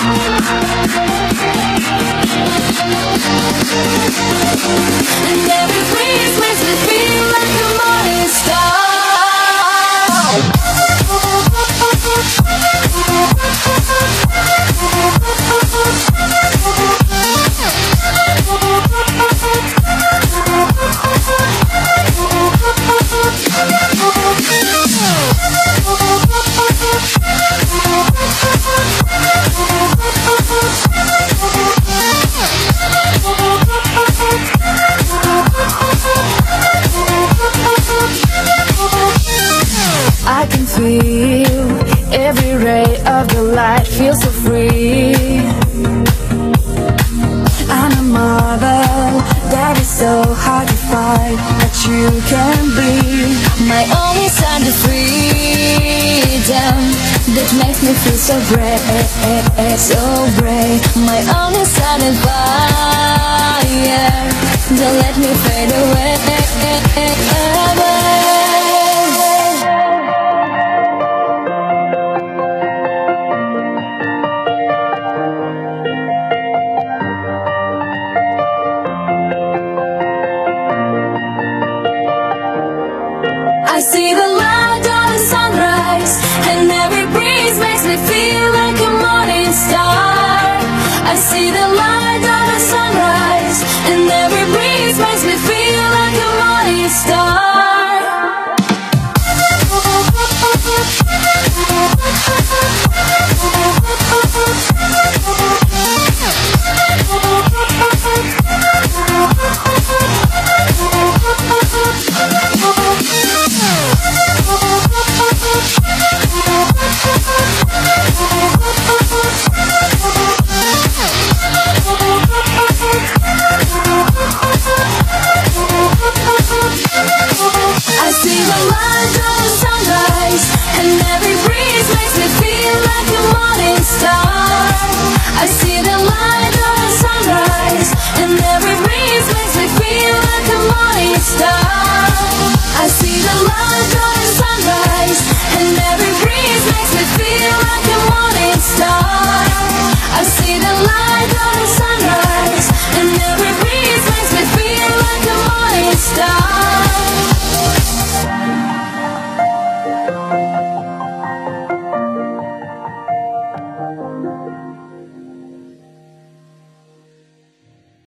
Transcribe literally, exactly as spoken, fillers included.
And every breeze makes me feel like a morning star. I can feel every ray of the light, feel so free. I'm a marvel that is so hard to find, but you can be my only sign of freedom that makes me feel so brave, so brave. My only sign of fire, don't let me fade away. I see the light on the sunrise, and every breeze makes me feel like a morning star. I see the light